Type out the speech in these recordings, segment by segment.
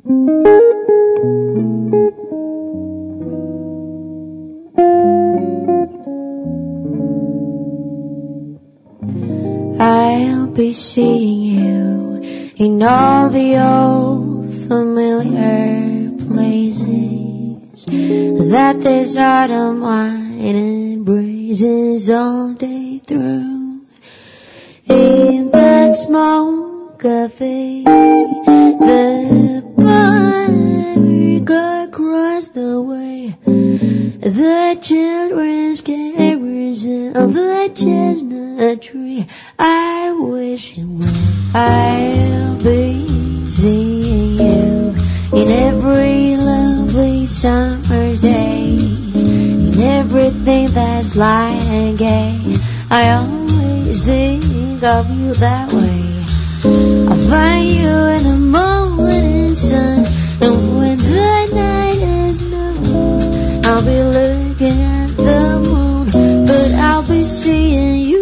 I'll be seeing you in all the old familiar places that this autumn wine embraces all day through. In that small cafe, the park across the way, the children's carousel of the chestnut tree. I wish you would. I'll be seeing you in every lovely summer's day, in everything that's light and gay. I always think of you that way. I'll find you in the morning sun, and when the night is new, I'll be looking at the moon, but I'll be seeing you.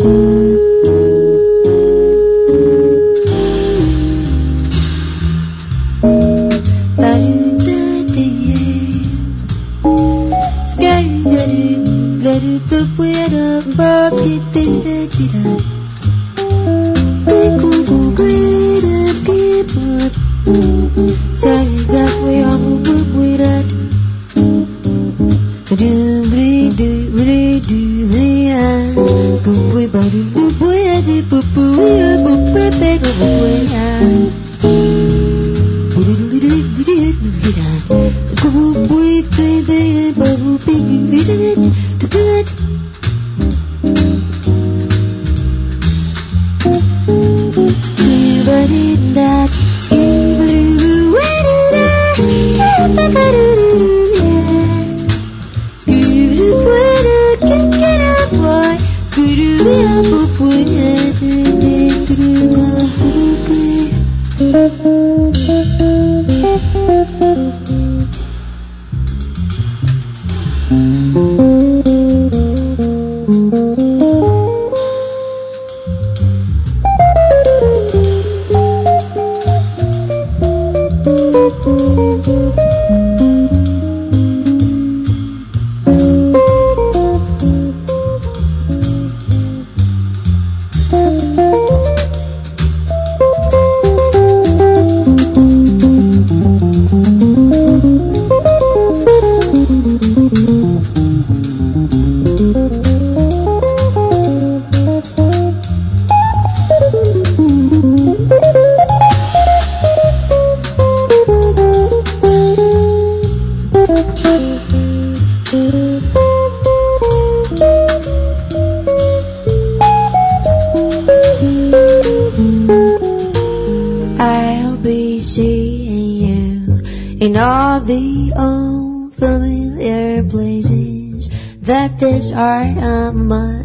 I'll be seeing you in all the old familiar places that this art of mine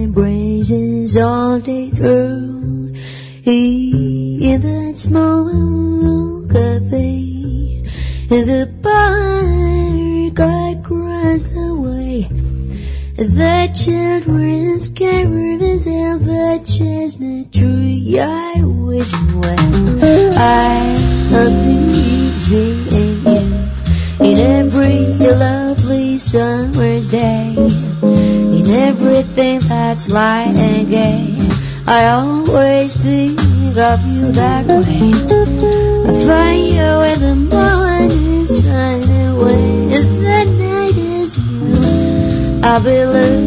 embraces all day through. In that small cafe, in the park across the way, the children's carousel, the chestnut tree. I wish you well. I'll be seeing you in every lovely summer's day, in everything that's light and gay. I always think of you that way. I find you in the morning sun, and when the night is new, I'll be looking